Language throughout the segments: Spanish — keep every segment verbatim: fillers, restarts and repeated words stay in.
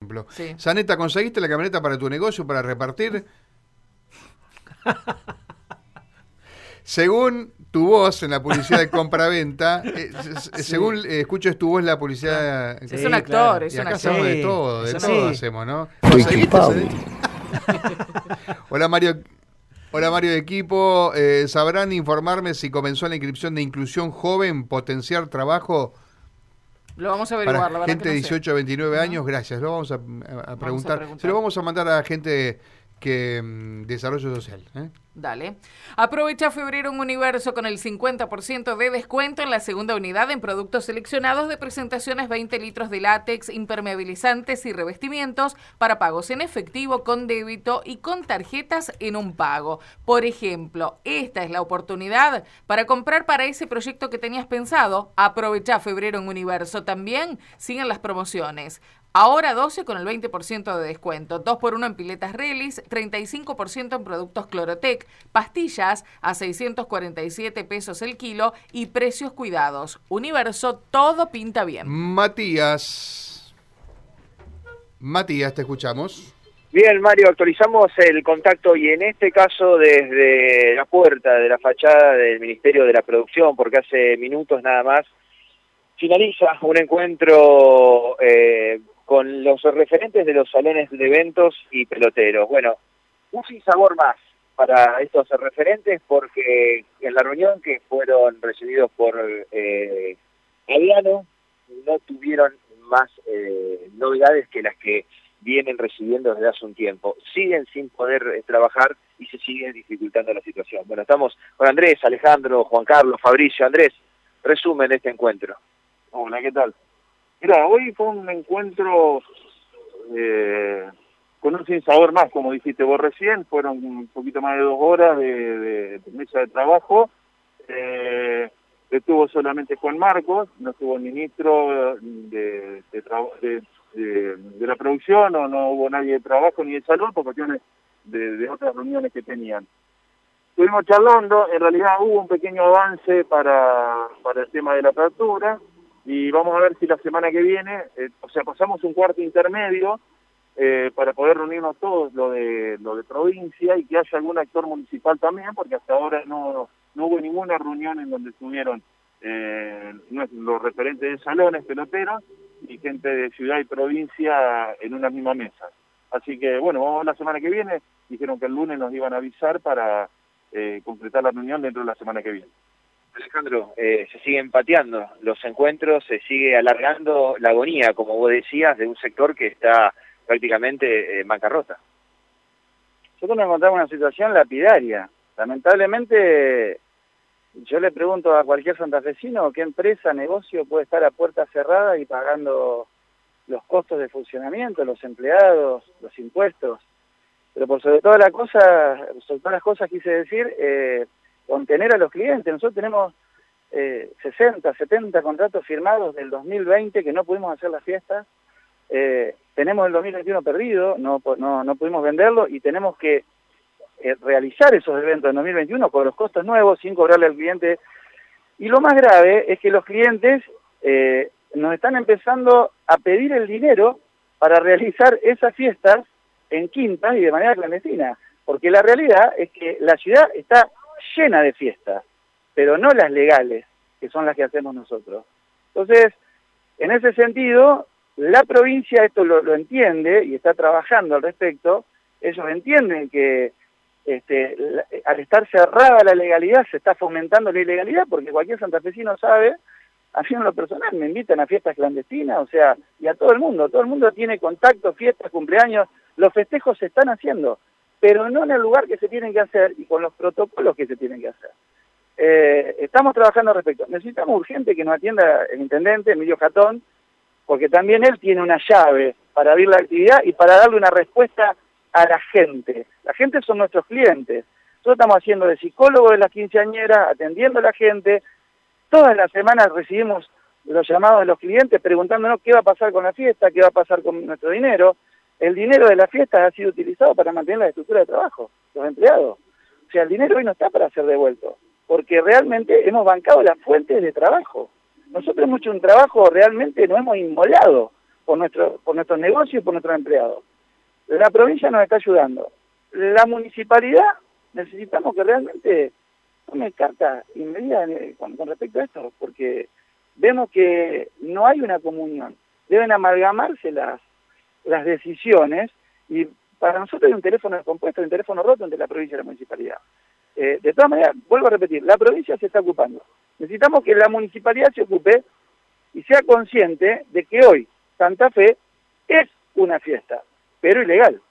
ejemplo. Sí. Zaneta, ¿conseguiste la camioneta para tu negocio, para repartir? Según tu voz en la publicidad de compra-venta, eh, sí. según eh, escucho es tu voz la publicidad... Claro. Sí, es un actor, claro. es y un acá actor. hacemos de todo, de sí. todo sí. hacemos, ¿no? ¿Conseguiste? Hola, Mario. Hola, Mario de equipo. Eh, ¿Sabrán informarme si comenzó la inscripción de inclusión joven, potenciar trabajo? Lo vamos a averiguar, para la verdad gente que no de dieciocho a veintinueve ¿no? años, gracias. Lo vamos a, a, vamos preguntar. a preguntar. Se lo vamos a mandar a gente que mm, desarrollo social. ¿eh? Dale. Aprovecha febrero en Universo con el cincuenta por ciento de descuento en la segunda unidad en productos seleccionados de presentaciones veinte litros de látex, impermeabilizantes y revestimientos para pagos en efectivo, con débito y con tarjetas en un pago. Por ejemplo, esta es la oportunidad para comprar para ese proyecto que tenías pensado. Aprovecha febrero en Universo. También siguen las promociones. Ahora doce con el veinte por ciento de descuento, dos por uno en piletas Relis, treinta y cinco por ciento en productos Clorotec, pastillas a seiscientos cuarenta y siete pesos el kilo y precios cuidados. Universo, todo pinta bien. Matías. Matías, te escuchamos. Bien, Mario, actualizamos el contacto y en este caso desde la puerta de la fachada del Ministerio de la Producción, porque hace minutos nada más finaliza un encuentro eh, con los referentes de los salones de eventos y peloteros. Bueno, un sinsabor más para estos referentes porque en la reunión que fueron recibidos por eh, Adriano no tuvieron más eh, novedades que las que vienen recibiendo desde hace un tiempo. Siguen sin poder eh, trabajar y se sigue dificultando la situación. Bueno, estamos con Andrés, Alejandro, Juan Carlos, Fabricio. Andrés, resumen de este encuentro. Hola, ¿qué tal? Mira, hoy fue un encuentro eh, con un sinsabor más, como dijiste vos recién. Fueron un poquito más de dos horas de, de, de mesa de trabajo. Eh, estuvo solamente Juan Marcos, no estuvo el ministro de, de, de, de, de la producción, o no hubo nadie de trabajo ni de salud por cuestiones de, de otras reuniones que tenían. Estuvimos charlando, en realidad hubo un pequeño avance para, para el tema de la apertura, y vamos a ver si la semana que viene, eh, o sea, pasamos un cuarto intermedio eh, para poder reunirnos todos, lo de lo de provincia, y que haya algún actor municipal también, porque hasta ahora no, no hubo ninguna reunión en donde estuvieron eh, los referentes de salones peloteros y gente de ciudad y provincia en una misma mesa. Así que, bueno, vamos a ver la semana que viene. Dijeron que el lunes nos iban a avisar para eh, completar la reunión dentro de la semana que viene. Alejandro, eh, se siguen pateando los encuentros, se sigue alargando la agonía, como vos decías, de un sector que está prácticamente en eh, bancarrota. Nosotros nos encontramos en una situación lapidaria. Lamentablemente, yo le pregunto a cualquier santafesino qué empresa, negocio puede estar a puerta cerrada y pagando los costos de funcionamiento, los empleados, los impuestos. Pero por sobre todas las cosas, sobre todas las cosas quise decir, eh, contener a los clientes. Nosotros tenemos eh, sesenta, setenta contratos firmados del dos mil veinte que no pudimos hacer la fiesta. Eh, tenemos el dos mil veintiuno perdido, no, no, no pudimos venderlo y tenemos que eh, realizar esos eventos en dos mil veintiuno con los costos nuevos sin cobrarle al cliente. Y lo más grave es que los clientes eh, nos están empezando a pedir el dinero para realizar esas fiestas en quintas y de manera clandestina. Porque la realidad es que la ciudad está llena de fiestas, pero no las legales, que son las que hacemos nosotros. Entonces, en ese sentido, la provincia esto lo, lo entiende y está trabajando al respecto. Ellos entienden que este, la, al estar cerrada la legalidad se está fomentando la ilegalidad, porque cualquier santafesino sabe, a mí en lo personal me invitan a fiestas clandestinas, o sea, y a todo el mundo, todo el mundo tiene contacto, fiestas, cumpleaños, los festejos se están haciendo, pero no en el lugar que se tienen que hacer y con los protocolos que se tienen que hacer. Eh, estamos trabajando al respecto. Necesitamos urgente que nos atienda el intendente, Emilio Jatón, porque también él tiene una llave para abrir la actividad y para darle una respuesta a la gente. La gente son nuestros clientes. Nosotros estamos haciendo de psicólogo de las quinceañeras, atendiendo a la gente. Todas las semanas recibimos los llamados de los clientes preguntándonos qué va a pasar con la fiesta, qué va a pasar con nuestro dinero. El dinero de las fiestas ha sido utilizado para mantener la estructura de trabajo, los empleados. O sea, el dinero hoy no está para ser devuelto, porque realmente hemos bancado las fuentes de trabajo. Nosotros hemos hecho un trabajo, realmente nos hemos inmolado por, nuestro, por nuestros negocios y por nuestros empleados. La provincia nos está ayudando. La municipalidad necesitamos que realmente tome carta y medida con, con respecto a esto, porque vemos que no hay una comunión. Deben amalgamarse las, las decisiones y para nosotros hay un teléfono descompuesto, hay un teléfono roto entre la provincia y la municipalidad. Eh, de todas maneras, vuelvo a repetir, la provincia se está ocupando. Necesitamos que la municipalidad se ocupe y sea consciente de que hoy Santa Fe es una fiesta, pero ilegal.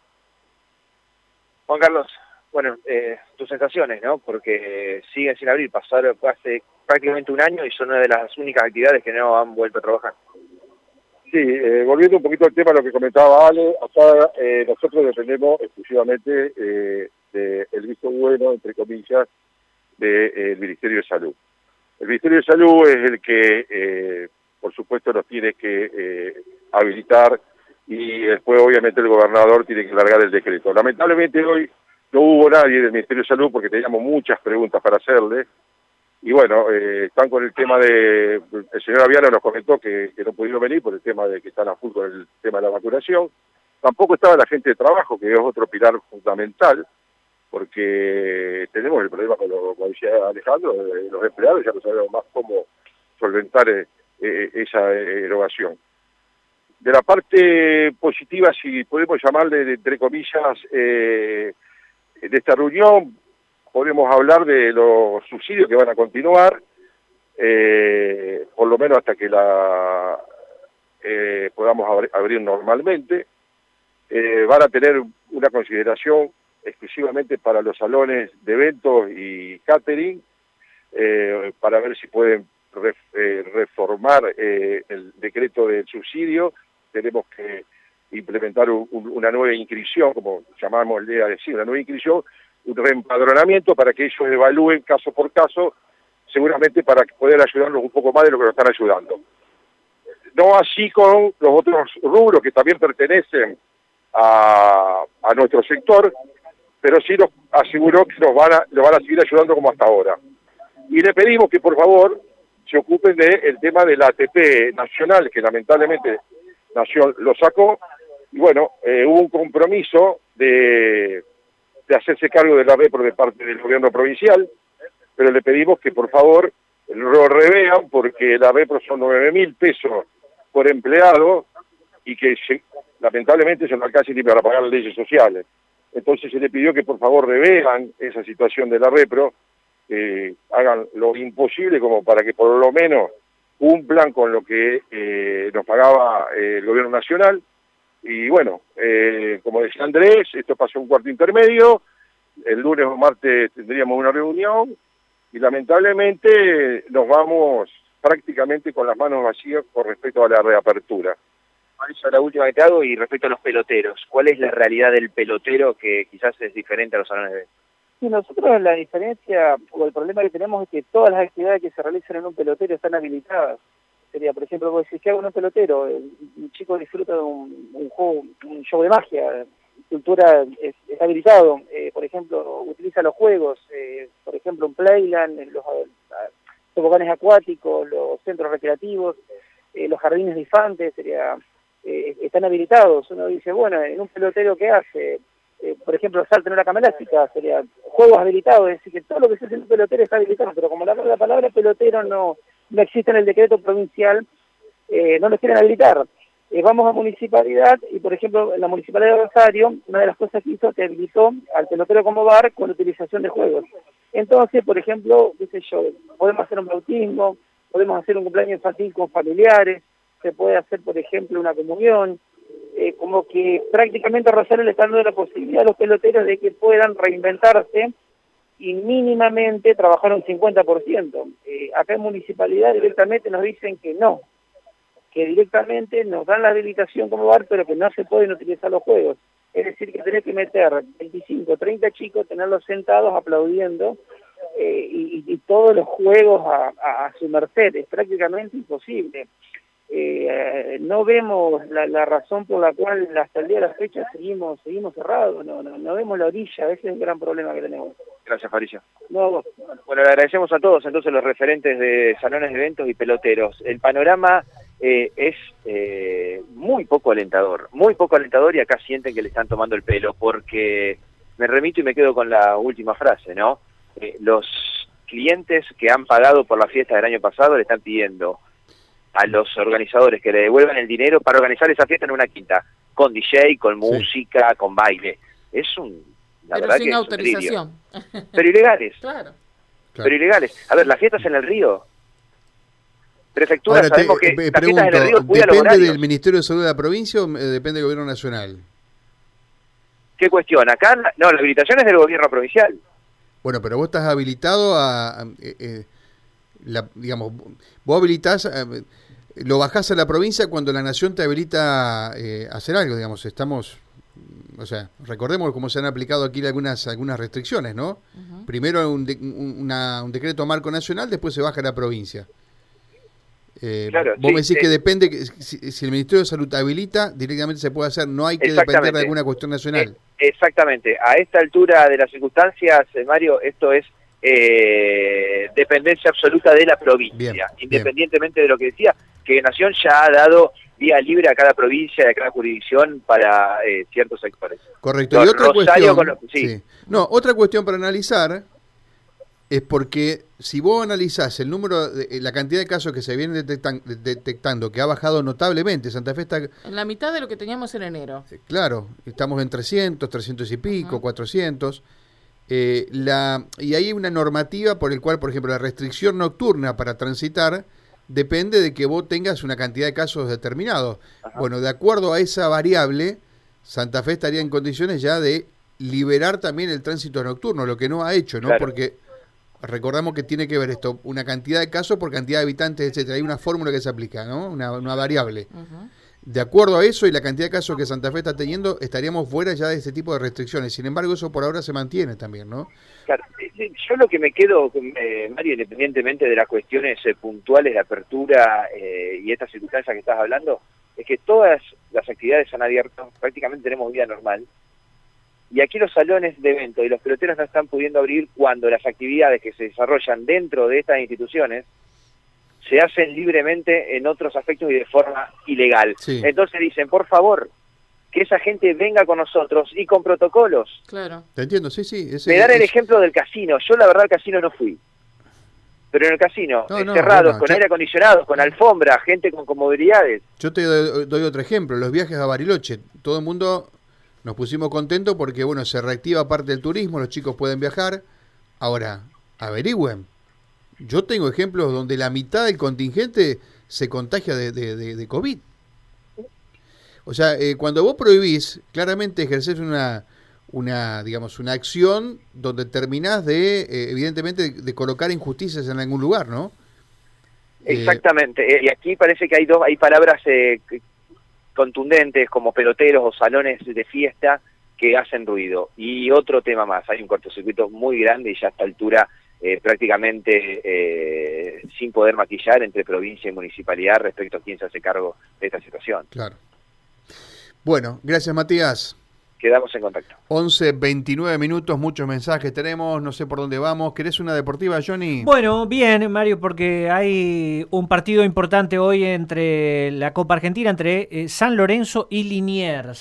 Juan Carlos, bueno, eh, tus sensaciones, ¿no? Porque siguen sin abrir, pasaron hace prácticamente un año y son una de las únicas actividades que no han vuelto a trabajar. Sí, eh, volviendo un poquito al tema de lo que comentaba Ale, acá eh, nosotros dependemos exclusivamente eh, del visto bueno, entre comillas, del de, eh, Ministerio de Salud. El Ministerio de Salud es el que, eh, por supuesto, nos tiene que eh, habilitar y después, obviamente, el gobernador tiene que largar el decreto. Lamentablemente, hoy no hubo nadie del Ministerio de Salud porque teníamos muchas preguntas para hacerle. Y bueno, eh, están con el tema de... El señor Aviano nos comentó que, que no pudieron venir por el tema de que están a full con el tema de la vacunación. Tampoco estaba la gente de trabajo, que es otro pilar fundamental, porque tenemos el problema, con lo como decía Alejandro, de los empleados, ya no sabemos más cómo solventar eh, eh, esa erogación. De la parte positiva, si podemos llamarle, de, entre comillas, eh, de esta reunión, podemos hablar de los subsidios que van a continuar, eh, por lo menos hasta que la eh, podamos abrir, abrir normalmente. Eh, van a tener una consideración exclusivamente para los salones de eventos y catering, eh, para ver si pueden ref, eh, reformar eh, el decreto del subsidio. Tenemos que implementar un, un, una nueva inscripción, como llamamos a decir, una nueva inscripción, un reempadronamiento para que ellos evalúen caso por caso, seguramente para poder ayudarnos un poco más de lo que nos están ayudando. No así con los otros rubros que también pertenecen a, a nuestro sector, pero sí nos aseguró que nos van a, nos van a seguir ayudando como hasta ahora. Y le pedimos que por favor se ocupen del tema de la A T P nacional, que lamentablemente Nación lo sacó, y bueno, eh, hubo un compromiso de... de hacerse cargo de la Repro de parte del gobierno provincial, pero le pedimos que por favor lo revean porque la Repro son nueve mil pesos por empleado y que se, lamentablemente se no alcanza ni para pagar las leyes sociales. Entonces se le pidió que por favor revean esa situación de la Repro, eh, hagan lo imposible como para que por lo menos cumplan con lo que eh, nos pagaba eh, el gobierno nacional. Y bueno, eh, como decía Andrés, esto pasó un cuarto intermedio, el lunes o martes tendríamos una reunión y lamentablemente nos vamos prácticamente con las manos vacías con respecto a la reapertura. Eso, la última que te hago, y respecto a los peloteros, ¿cuál es la realidad del pelotero que quizás es diferente a los salones de eventos? Sí, nosotros la diferencia o el problema que tenemos es que todas las actividades que se realizan en un pelotero están habilitadas. Sería, por ejemplo, vos decís, ¿qué hago en un pelotero? Un chico disfruta de un, un juego, un show de magia, cultura es, es habilitado, eh, por ejemplo, utiliza los juegos, eh, por ejemplo, un playland, los toboganes acuáticos, los centros recreativos, eh, los jardines de infantes, sería, eh, están habilitados. Uno dice, bueno, en un pelotero, ¿qué hace? Eh, por ejemplo, salto en una cama elástica, sería juegos habilitados, es decir, que todo lo que se hace en un pelotero está habilitado, pero como la, la palabra pelotero no... no existe en el decreto provincial, eh, no lo quieren habilitar. Eh, vamos a municipalidad y, por ejemplo, en la municipalidad de Rosario, una de las cosas que hizo que habilitó al pelotero como bar con la utilización de juegos. Entonces, por ejemplo, qué sé yo, podemos hacer un bautismo, podemos hacer un cumpleaños infantil con familiares, se puede hacer, por ejemplo, una comunión, eh, como que prácticamente a Rosario le están dando la posibilidad a los peloteros de que puedan reinventarse y mínimamente trabajar un cincuenta por ciento. Eh, acá en municipalidad directamente nos dicen que no, que directamente nos dan la habilitación como bar, pero que no se pueden utilizar los juegos. Es decir, que tenés que meter veinticinco, treinta chicos, tenerlos sentados aplaudiendo, eh, y, y todos los juegos a, a, a su merced. Es prácticamente imposible. Eh, no vemos la, la razón por la cual hasta el día de la fecha seguimos seguimos cerrados, no, no, no vemos la orilla, ese es el gran problema que tenemos. Gracias, Fabricio. No, bueno, le agradecemos a todos entonces los referentes de salones de eventos y peloteros. El panorama eh, es eh, muy poco alentador, muy poco alentador, y acá sienten que le están tomando el pelo, porque me remito y me quedo con la última frase, ¿no? Eh, los clientes que han pagado por la fiesta del año pasado le están pidiendo a los organizadores que le devuelvan el dinero para organizar esa fiesta en una quinta, con D J, con música, sí, con baile. Es un... La Pero verdad sin que autorización. Es Pero ilegales. Claro. Pero ilegales. A ver, las fiestas en el río. Prefectura, Ahora, sabemos te, que eh, las fiestas en el río cuida los ¿depende horarios. del Ministerio de Salud de la provincia o eh, depende del Gobierno Nacional? ¿Qué cuestión? Acá, no, la habilitación es del Gobierno provincial. Bueno, pero vos estás habilitado a... a eh, eh, la, digamos, vos habilitás... A, lo bajás a la provincia cuando la Nación te habilita eh, a hacer algo, digamos. Estamos... O sea, recordemos cómo se han aplicado aquí algunas algunas restricciones, ¿no? Uh-huh. Primero un, de, un, una, un decreto marco nacional, después se baja a la provincia. Eh, claro, vos sí, me decís sí. que depende, que si, si el Ministerio de Salud habilita, directamente se puede hacer, no hay que depender de alguna cuestión nacional. Eh, exactamente. A esta altura de las circunstancias, eh, Mario, esto es eh, dependencia absoluta de la provincia. Bien, independientemente bien. de lo que decía, que Nación ya ha dado vía libre a cada provincia y a cada jurisdicción para eh, ciertos sectores. Correcto. Los y otra cuestión, con los, sí. Sí. No, otra cuestión para analizar es porque si vos analizás el número, de, la cantidad de casos que se vienen detectan, detectando, que ha bajado notablemente, Santa Fe está... En la mitad de lo que teníamos en enero. Eh, claro, estamos en trescientos, trescientos y pico, uh-huh. cuatrocientos. Eh, la, y hay una normativa por el cual, por ejemplo, la restricción nocturna para transitar depende de que vos tengas una cantidad de casos determinados. Ajá. Bueno, de acuerdo a esa variable, Santa Fe estaría en condiciones ya de liberar también el tránsito nocturno, lo que no ha hecho, ¿no? Claro. Porque recordamos que tiene que ver esto, una cantidad de casos por cantidad de habitantes, etcétera. Hay una fórmula que se aplica, ¿no? Una, una variable. Uh-huh. De acuerdo a eso y la cantidad de casos que Santa Fe está teniendo, estaríamos fuera ya de este tipo de restricciones. Sin embargo, eso por ahora se mantiene también, ¿no? Claro, yo lo que me quedo, eh, Mario, independientemente de las cuestiones eh, puntuales de apertura eh, y estas circunstancias que estás hablando, es que todas las actividades han abierto, prácticamente tenemos vida normal, y aquí los salones de eventos y los peloteros no están pudiendo abrir cuando las actividades que se desarrollan dentro de estas instituciones se hacen libremente en otros aspectos y de forma ilegal. Sí. Entonces dicen, por favor, que esa gente venga con nosotros y con protocolos. Claro. Te entiendo, sí, sí. Ese, Me dan el es... ejemplo del casino. Yo la verdad al casino no fui. Pero en el casino, no, no, cerrados, no, con yo... aire acondicionado, con alfombra, gente con comodidades. Yo te doy, doy otro ejemplo, los viajes a Bariloche. Todo el mundo nos pusimos contentos porque, bueno, se reactiva parte del turismo, los chicos pueden viajar. Ahora, averigüen. Yo tengo ejemplos donde la mitad del contingente se contagia de, de, de, de COVID. O sea, eh, cuando vos prohibís, claramente ejercés una, una, digamos, una acción donde terminás de, eh, evidentemente, de, de colocar injusticias en algún lugar, ¿no? Exactamente. Eh, y aquí parece que hay dos, hay palabras eh, contundentes como peloteros o salones de fiesta que hacen ruido. Y otro tema más, hay un cortocircuito muy grande y ya a esta altura Eh, prácticamente eh, sin poder maquillar entre provincia y municipalidad respecto a quién se hace cargo de esta situación. Claro. Bueno, gracias Matías. Quedamos en contacto. once, veintinueve minutos, muchos mensajes tenemos, no sé por dónde vamos. ¿Querés una deportiva, Johnny? Bueno, bien, Mario, porque hay un partido importante hoy entre la Copa Argentina, entre eh, San Lorenzo y Liniers.